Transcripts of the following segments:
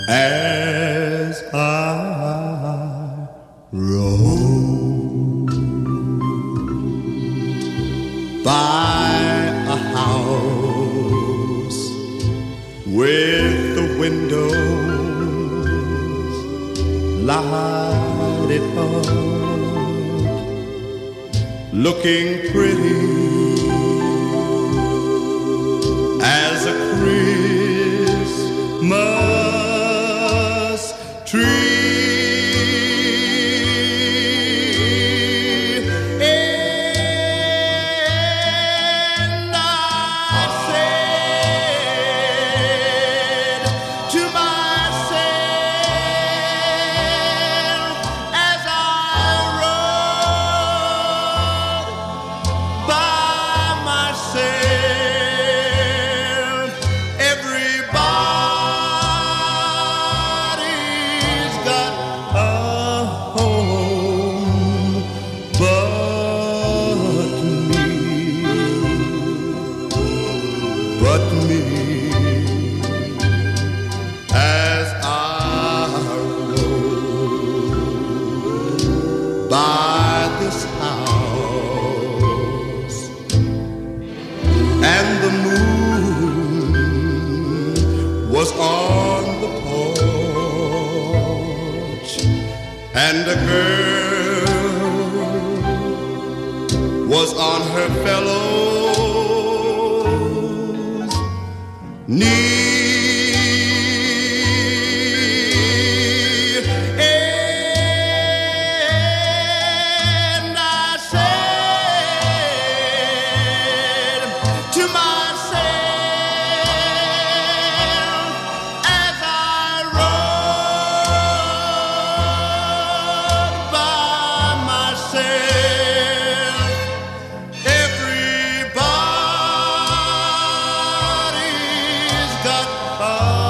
as I rode by a house with the windows lighted up, looking pretty as a Christmas tree. And I said to myself as I rode by myself, everybody's got a home but me, as I rode by this house, and the moon was on the porch, and a girl was on her fellow's knee. And I said to myself as I rode by myself, everybody's got a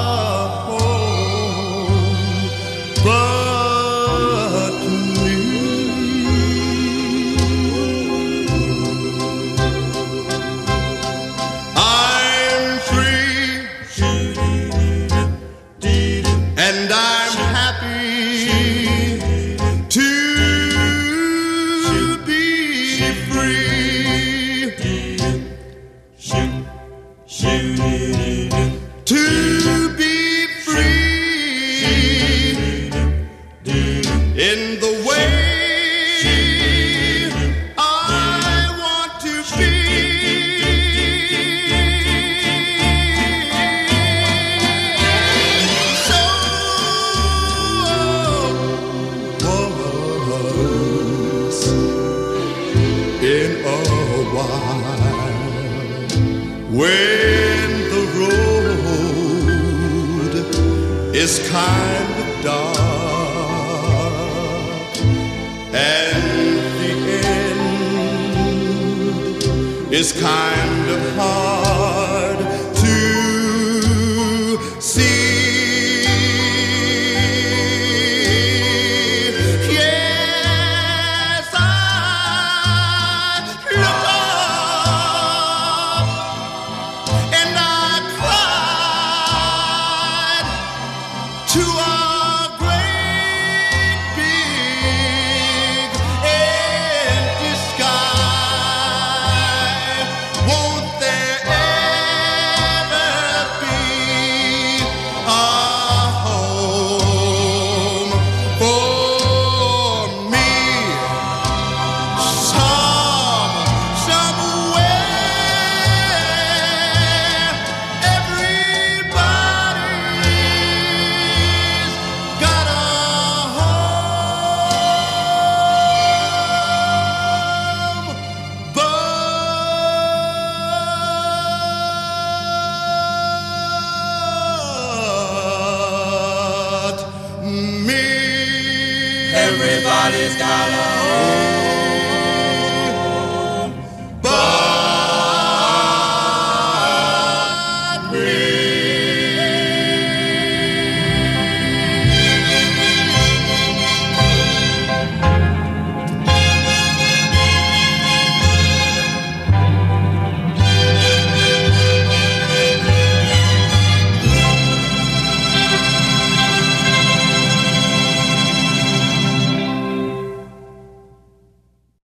home but me. I'm free and I'm happy to be free, to be free in the way I want to be. So once in a while, when the road is kind of dark and the end is kind of hard to see. Yes, I look up and I cried to a great big empty sky. Won't there ever be a home for me? Somewhere, everybody's got a home but me. Everybody's got a home